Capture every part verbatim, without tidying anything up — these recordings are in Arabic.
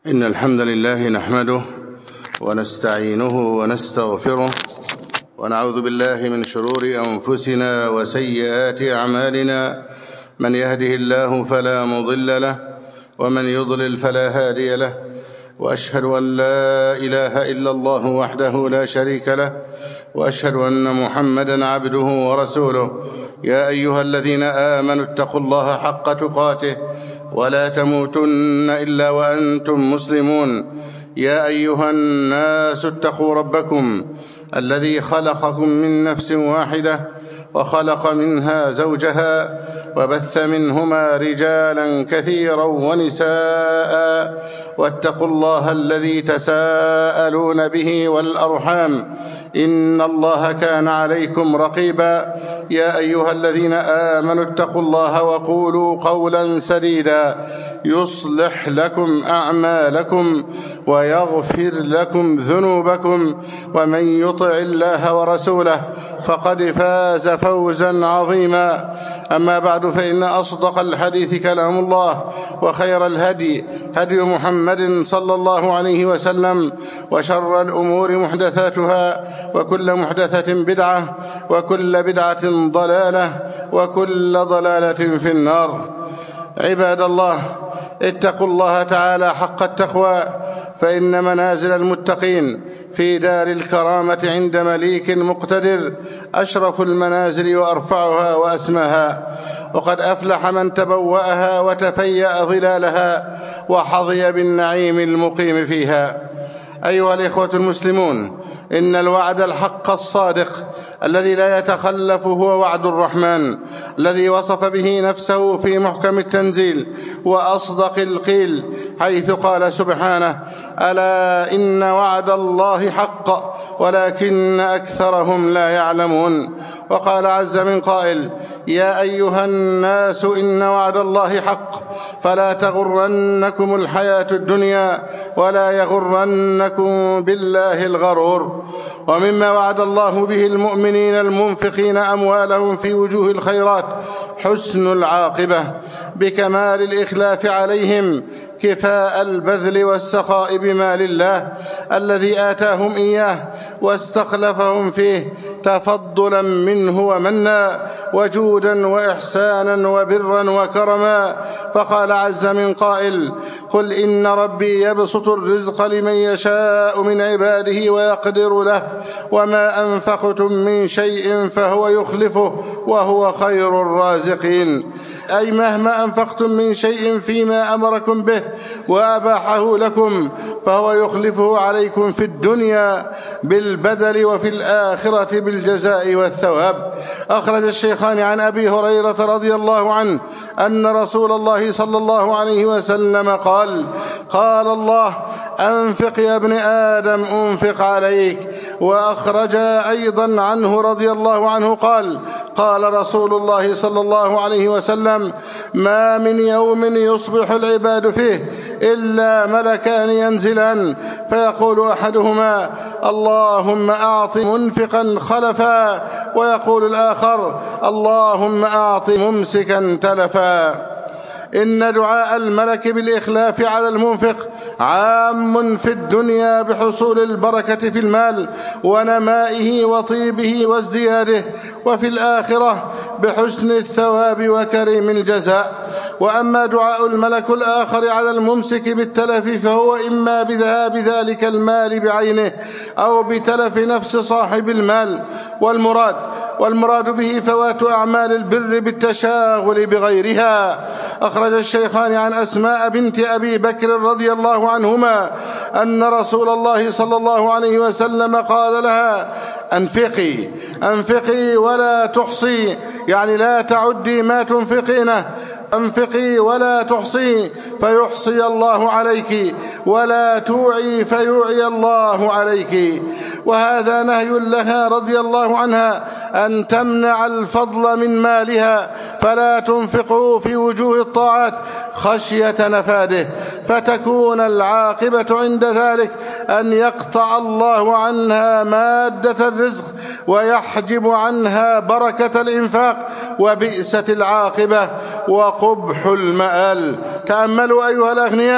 إن الحمد لله نحمده ونستعينه ونستغفره ونعوذ بالله من شرور أنفسنا وسيئات أعمالنا. من يهده الله فلا مضل له ومن يضلل فلا هادي له، وأشهد أن لا إله إلا الله وحده لا شريك له، وأشهد أن محمدًا عبده ورسوله. يا أيها الذين آمنوا اتقوا الله حق تقاته ولا تموتن إلا وأنتم مسلمون. يا أيها الناس اتقوا ربكم الذي خلقكم من نفس واحدة وخلق منها زوجها وبث منهما رجالا كثيرا ونساء، واتقوا الله الذي تساءلون به والأرحام إن الله كان عليكم رقيبا. يا أيها الذين آمنوا اتقوا الله وقولوا قولا سديدا يصلح لكم أعمالكم ويغفر لكم ذنوبكم، ومن يطع الله ورسوله فقد فاز فوزا عظيما. أما بعد، فإن أصدق الحديث كلام الله، وخير الهدي هدي محمد صلى الله عليه وسلم، وشر الأمور محدثاتها، وكل محدثة بدعة، وكل بدعة ضلالة، وكل ضلالة في النار. عباد الله، اتقوا الله تعالى حق التقوى، فإن منازل المتقين في دار الكرامة عند مليك مقتدر أشرف المنازل وأرفعها وأسماها، وقد أفلح من تبوأها وتفيأ ظلالها وحظي بالنعيم المقيم فيها. أيها الإخوة المسلمون، إن الوعد الحق الصادق الذي لا يتخلف هو وعد الرحمن، الذي وصف به نفسه في محكم التنزيل وأصدق القيل، حيث قال سبحانه: ألا إن وعد الله حق ولكن أكثرهم لا يعلمون. وقال عز من قائل: يا أيها الناس إن وعد الله حق فلا تغرنكم الحياة الدنيا ولا يغرنكم بالله الغرور. ومما وعد الله به المؤمنين المنفقين أموالهم في وجوه الخيرات حسن العاقبة بكمال الإخلاف عليهم، كفاء البذل والسخاء بمال الله الذي آتاهم إياه واستخلفهم فيه تفضلا منه ومنا، وجودا وإحسانا وبرا وكرما. فقال عز من قائل: قل إن ربي يبسط الرزق لمن يشاء من عباده ويقدر له، وما أنفقتم من شيء فهو يخلفه وهو خير الرازقين. أي مهما أنفقتم من شيء فيما أمركم به وأباحه لكم فهو يخلفه عليكم في الدنيا بالبدل، وفي الآخرة بالجزاء والثواب. أخرج الشيخان عن أبي هريرة رضي الله عنه أن رسول الله صلى الله عليه وسلم قال: قال الله: أنفق يا ابن آدم أنفق عليك. وأخرج أيضا عنه رضي الله عنه قال: قال رسول الله صلى الله عليه وسلم: ما من يوم يصبح العباد فيه إلا ملكان ينزلان، فيقول أحدهما: اللهم أعط منفقا خلفا، ويقول الآخر: اللهم أعط ممسكا تلفا. إن دعاء الملك بالإخلاف على المنفق عام في الدنيا بحصول البركة في المال ونمائه وطيبه وازدياده، وفي الآخرة بحسن الثواب وكريم الجزاء. وأما دعاء الملك الآخر على الممسك بالتلف فهو إما بذهاب ذلك المال بعينه أو بتلف نفس صاحب المال، والمراد والمراد به فوات أعمال البر بالتشاغل بغيرها. أخرج الشيخان عن أسماء بنت أبي بكر رضي الله عنهما أن رسول الله صلى الله عليه وسلم قال لها: أنفقي أنفقي ولا تحصي، يعني لا تعدي ما تنفقينه، أنفقي ولا تحصي فيحصي الله عليك، ولا توعي فيوعي الله عليك. وهذا نهي لها رضي الله عنها أن تمنع الفضل من مالها، فلا تنفقه في وجوه الطاعات خشية نفاده، فتكون العاقبة عند ذلك أن يقطع الله عنها مادة الرزق ويحجب عنها بركة الإنفاق، وبئست العاقبة وقبح المآل. تأملوا أيها الأغنياء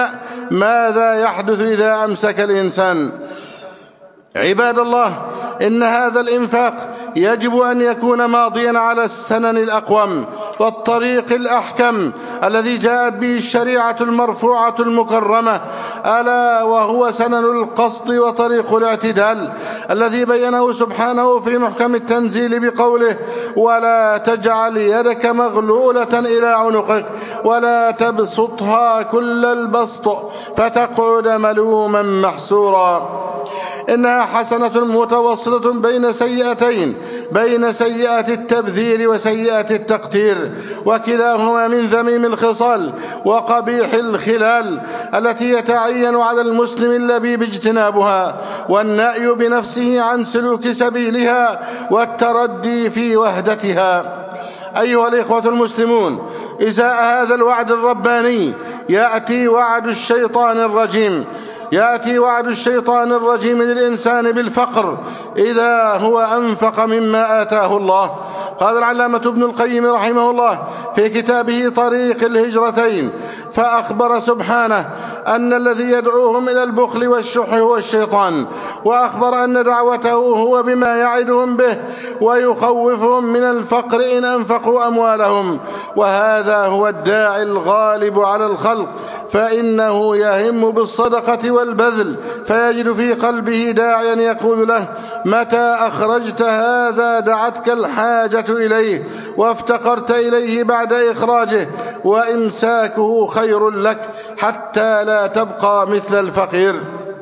ماذا يحدث إذا أمسك الإنسان؟ عباد الله، إن هذا الإنفاق يجب أن يكون ماضيا على السنن الأقوم والطريق الأحكم الذي جاءت به الشريعة المرفوعة المكرمة، ألا وهو سنن القصد وطريق الاعتدال الذي بينه سبحانه في محكم التنزيل بقوله: ولا تجعل يدك مغلولة إلى عنقك ولا تبسطها كل البسط فتقعد ملوما محسورا. إنها حسنة متوسطة بين سيئتين، بين سيئة التبذير وسيئة التقتير، وكلاهما من ذميم الخصال وقبيح الخلال التي يتعين على المسلم اللبيب اجتنابها والنأي بنفسه عن سلوك سبيلها والتردي في وهدتها. أيها الإخوة المسلمون، إزاء هذا الوعد الرباني يأتي وعد الشيطان الرجيم يأتي وعد الشيطان الرجيم للإنسان بالفقر إذا هو أنفق مما آتاه الله. قال العلامة ابن القيم رحمه الله في كتابه طريق الهجرتين، فأخبر سبحانه أن الذي يدعوهم إلى البخل والشح هو الشيطان، وأخبر أن دعوته هو بما يعدهم به ويخوفهم من الفقر إن أنفقوا أموالهم، وهذا هو الداعي الغالب على الخلق، فإنه يهم بالصدقة والبذل، فيجد في قلبه داعيا يقول له: متى أخرجت هذا دعتك الحاجة إليه وافتقرت إليه بعد إخراجه، وإمساكه خير لك حتى لا تبقى مثل الفقير،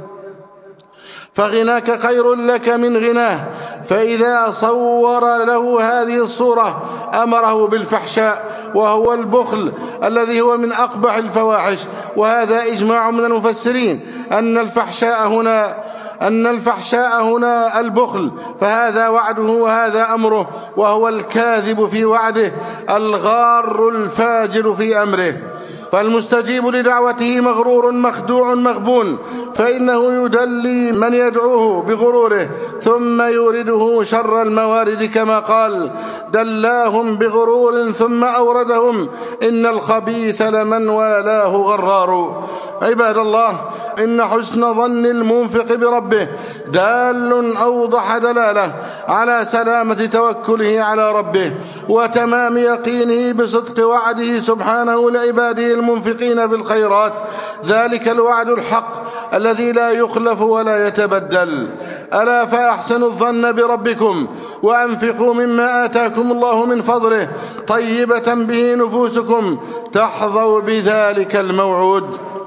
فغناك خير لك من غناه. فإذا صور له هذه الصورة أمره بالفحشاء، وهو البخل الذي هو من أقبح الفواحش، وهذا إجماع من المفسرين أن الفحشاء هنا أن الفحشاء هنا البخل، فهذا وعده وهذا أمره، وهو الكاذب في وعده الغار الفاجر في أمره. فالمستجيب لدعوته مغرور مخدوع مغبون، فإنه يدلي من يدعوه بغروره ثم يورده شر الموارد، كما قال: دلاهم بغرور ثم أوردهم إن الخبيث لمن والاه غرار. عباد الله، إن حسن ظن المنفق بربه دال أوضح دلالة على سلامة توكله على ربه وتمام يقينه بصدق وعده سبحانه لعباده المنفقين في الخيرات، ذلك الوعد الحق الذي لا يخلف ولا يتبدل. ألا فأحسنوا الظن بربكم وأنفقوا مما آتاكم الله من فضله طيبة به نفوسكم تحظوا بذلك الموعود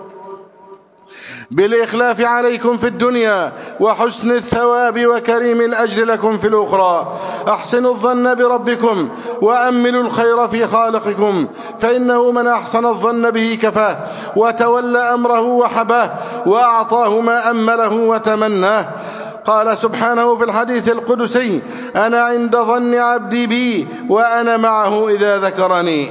بالإخلاف عليكم في الدنيا وحسن الثواب وكريم الأجر لكم في الأخرى. أحسنوا الظن بربكم وأملوا الخير في خالقكم، فإنه من أحسن الظن به كفاه وتولى أمره وحباه وأعطاه ما أمله وتمناه. قال سبحانه في الحديث القدسي: أنا عند ظن عبدي بي وأنا معه إذا ذكرني.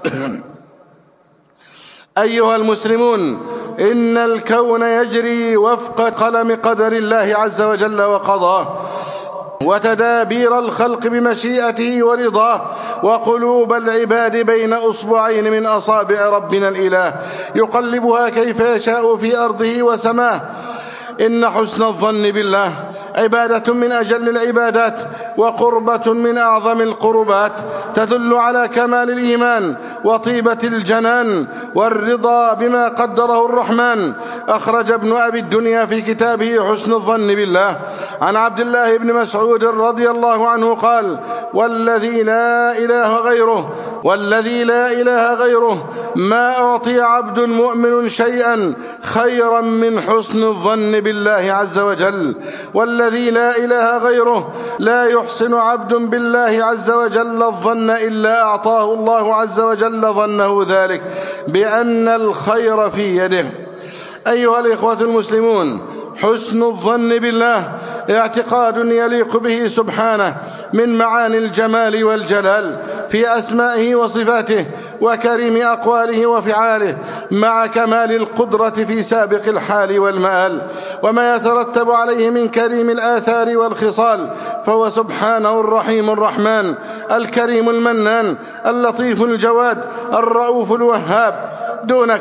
أيها المسلمون، إن الكون يجري وفق قلم قدر الله عز وجل وقضاه، وتدابير الخلق بمشيئته ورضاه، وقلوب العباد بين أصبعين من أصابع ربنا الإله يقلبها كيف يشاء في أرضه وسماه. إن حسن الظن بالله عبادة من أجل العبادات وقربة من أعظم القربات، تدل على كمال الإيمان وطيبة الجنان والرضا بما قدره الرحمن. أخرج ابن أبي الدنيا في كتابه حسن الظن بالله عن عبد الله بن مسعود رضي الله عنه قال: والذي لا إله غيره والذي لا إله غيره ما أعطي عبد مؤمن شيئا خيرا من حسن الظن بالله عز وجل، والذي لا إله غيره لا يحسن عبد بالله عز وجل الظن إلا أعطاه الله عز وجل ظنه ذلك بأن الخير في يده. أيها الإخوة المسلمون، حسن الظن بالله اعتقاد يليق به سبحانه من معاني الجمال والجلال في أسمائه وصفاته وكريم أقواله وفعاله، مع كمال القدرة في سابق الحال والمآل وما يترتب عليه من كريم الآثار والخصال. فهو سبحانه الرحيم الرحمن، الكريم المنان، اللطيف الجواد، الرؤوف الوهاب. دونك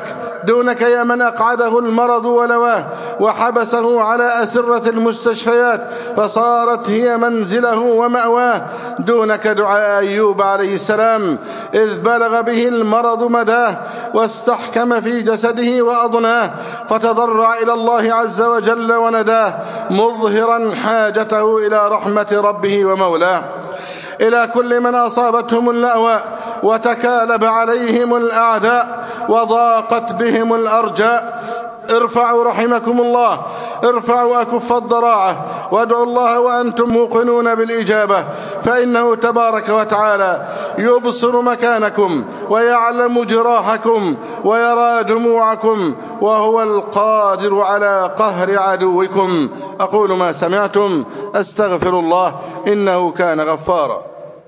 دونك يا من أقعده المرض ولواه وحبسه على أسرة المستشفيات فصارت هي منزله ومأواه. دونك دعاء أيوب عليه السلام إذ بلغ به المرض مداه واستحكم في جسده وأضناه فتضرع إلى الله عز وجل ونداه مظهرا حاجته إلى رحمة ربه ومولاه. إلى كل من أصابتهم اللأواء وتكالب عليهم الأعداء وضاقت بهم الأرجاء ارفعوا رحمكم الله، ارفعوا أكف الضراعة وادعوا الله وأنتم موقنون بالإجابة، فإنه تبارك وتعالى يبصر مكانكم ويعلم جراحكم ويرى دموعكم وهو القادر على قهر عدوكم. أقول ما سمعتم أستغفر الله إنه كان غفارا.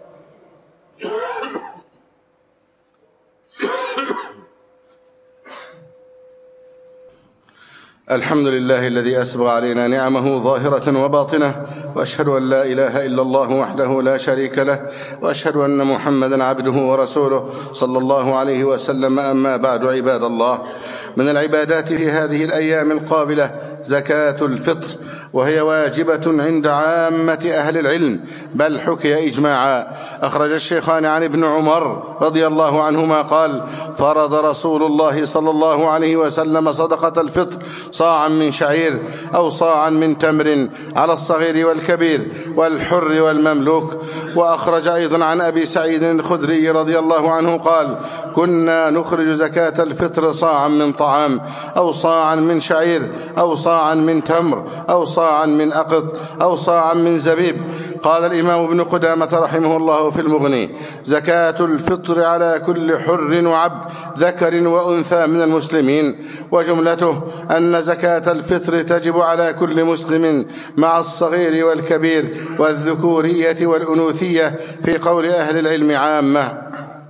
الحمد لله الذي أسبغ علينا نعمه ظاهرة وباطنة، وأشهد أن لا إله إلا الله وحده لا شريك له، وأشهد أن محمدا عبده ورسوله صلى الله عليه وسلم. أما بعد، عباد الله، من العبادات في هذه الأيام القابلة زكاة الفطر، وهي واجبة عند عامة أهل العلم، بل حكي إجماعا. أخرج الشيخان عن ابن عمر رضي الله عنهما قال: فرض رسول الله صلى الله عليه وسلم صدقة الفطر صاعا من شعير أو صاعا من تمر على الصغير والكبير والحر والمملوك. وأخرج أيضا عن أبي سعيد الخدري رضي الله عنه قال: كنا نخرج زكاة الفطر صاعا من طعام أو صاعا من شعير أو صاعا من تمر أو صاعا من أقط أو صاعا من زبيب. قال الإمام ابن قدامة رحمه الله في المغني: زكاة الفطر على كل حر وعبد ذكر وأنثى من المسلمين. وجملته أن زكاة الفطر تجب على كل مسلم مع الصغير والكبير والذكورية والأنوثية في قول أهل العلم عامة.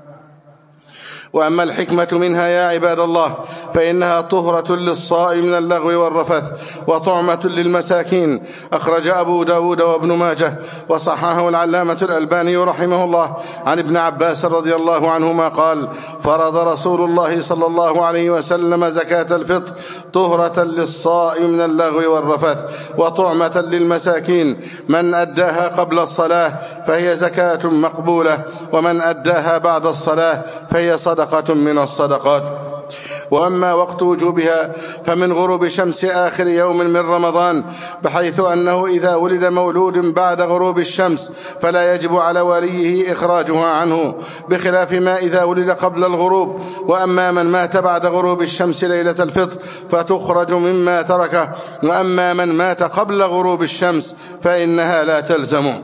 وأما الحكمة منها يا عباد الله فإنها طهرة للصائم من اللغو والرفث وطعمة للمساكين. أخرج أبو داود وابن ماجه وصححه العلامة الألباني رحمه الله عن ابن عباس رضي الله عنهما قال: فرض رسول الله صلى الله عليه وسلم زكاة الفطر طهرة للصائم من اللغو والرفث وطعمة للمساكين. من أداها قبل الصلاة فهي زكاة مقبولة، ومن أداها بعد الصلاة فهي صدقة من الصدقات. وأما وقت وجوبها فمن غروب شمس آخر يوم من رمضان، بحيث أنه إذا ولد مولود بعد غروب الشمس فلا يجب على وليه إخراجها عنه، بخلاف ما إذا ولد قبل الغروب. وأما من مات بعد غروب الشمس ليلة الفطر فتخرج مما تركه، وأما من مات قبل غروب الشمس فإنها لا تلزم.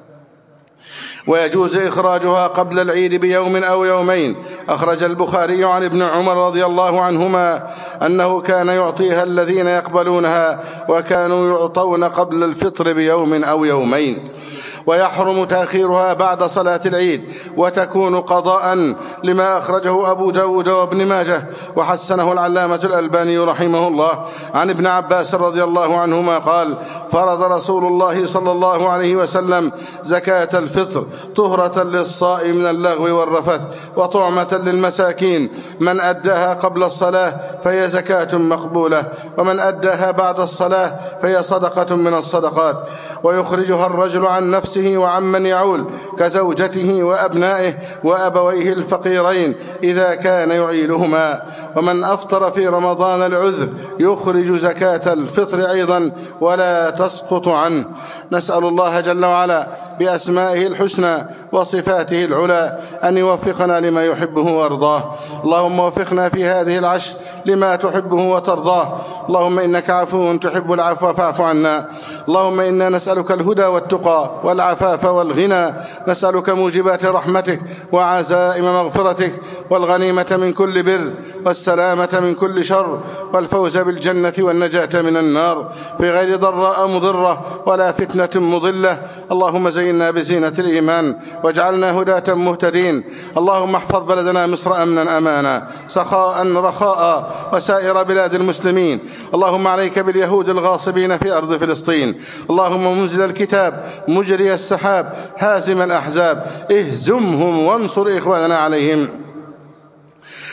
ويجوز إخراجها قبل العيد بيوم أو يومين. أخرج البخاري عن ابن عمر رضي الله عنهما أنه كان يعطيها الذين يقبلونها، وكانوا يعطون قبل الفطر بيوم أو يومين. ويحرم تأخيرها بعد صلاة العيد، وتكون قضاء، لما أخرجه أبو داود وابن ماجه وحسنه العلامة الألباني رحمه الله عن ابن عباس رضي الله عنهما قال: فرض رسول الله صلى الله عليه وسلم زكاة الفطر طهرة للصائم من اللغو والرفث وطعمة للمساكين. من أداها قبل الصلاة فهي زكاة مقبولة، ومن أداها بعد الصلاة فهي صدقة من الصدقات. ويخرجها الرجل عن نفسه وعمن يعول كزوجته وأبنائه وأبويه الفقيرين إذا كان يعيلهما. ومن أفطر في رمضان العذر يخرج زكاة الفطر أيضا ولا تسقط عنه. نسأل الله جل وعلا بأسمائه الحسنى وصفاته العلى أن يوفقنا لما يحبه وارضاه. اللهم وفقنا في هذه العشر لما تحبه وترضاه. اللهم إنك عفو تحب العفو فاعف عنا. اللهم إنا نسألك الهدى والتقى والعفاف والغنى، نسألك موجبات رحمتك وعزائم مغفرتك والغنيمة من كل بر والسلامة من كل شر والفوز بالجنة والنجاة من النار في غير ضراء مضرة ولا فتنة مضلة. اللهم زينا بزينة الإيمان واجعلنا هداة مهتدين. اللهم احفظ بلدنا مصر أمنا أمانا سخاء رخاء وسائر بلاد المسلمين. اللهم عليك باليهود الغاصبين في أرض فلسطين. اللهم منزل الكتاب مجري السحاب هازم الأحزاب اهزمهم وانصر إخواننا عليهم.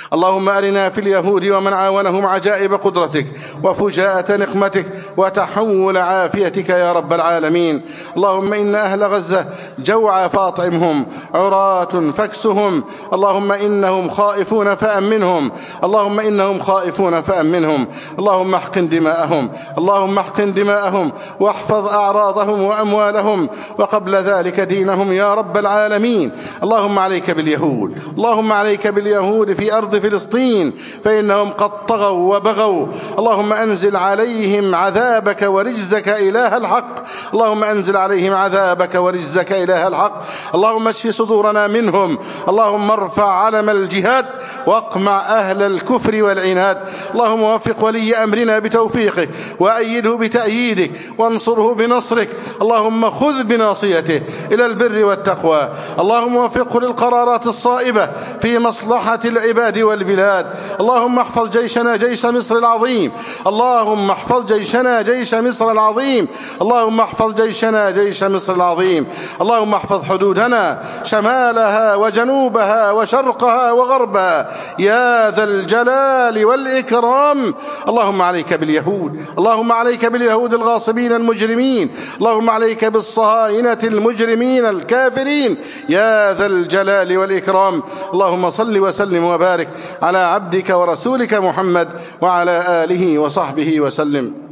اللهم أرنا في اليهود ومن عاونهم عجائب قدرتك وفجاءة نقمتك وتحول عافيتك يا رب العالمين. اللهم إن أهل غزة جوع فاطعمهم، عراة فاكسهم، اللهم إنهم خائفون فأمنهم، اللهم إنهم خائفون فأمنهم، اللهم احقن دماءهم، اللهم احقن دماءهم واحفظ أعراضهم وأموالهم وقبل ذلك دينهم يا رب العالمين. اللهم عليك باليهود، اللهم عليك باليهود في أرض فلسطين فإنهم قد طغوا وبغوا. اللهم أنزل عليهم عذابك ورجزك إله الحق، اللهم أنزل عليهم عذابك ورجزك إله الحق. اللهم اشف صدورنا منهم، اللهم ارفع علم الجهاد واقمع أهل الكفر والعناد. اللهم وفق ولي أمرنا بتوفيقك وأيده بتأييدك وانصره بنصرك. اللهم خذ بناصيته إلى البر والتقوى، اللهم وفقه للقرارات الصائبة في مصلحة العباد والبلاد. اللهم احفظ جيشنا جيش مصر العظيم، اللهم احفظ جيشنا جيش مصر العظيم، اللهم احفظ جيشنا جيش مصر العظيم. اللهم احفظ حدودنا شمالها وجنوبها وشرقها وغربها يا ذا الجلال والإكرام. اللهم عليك باليهود، اللهم عليك باليهود الغاصبين المجرمين، اللهم عليك بالصهاينة المجرمين الكافرين يا ذا الجلال والإكرام. اللهم صل وسلم وبارك على عبدك ورسولك محمد وعلى آله وصحبه وسلم.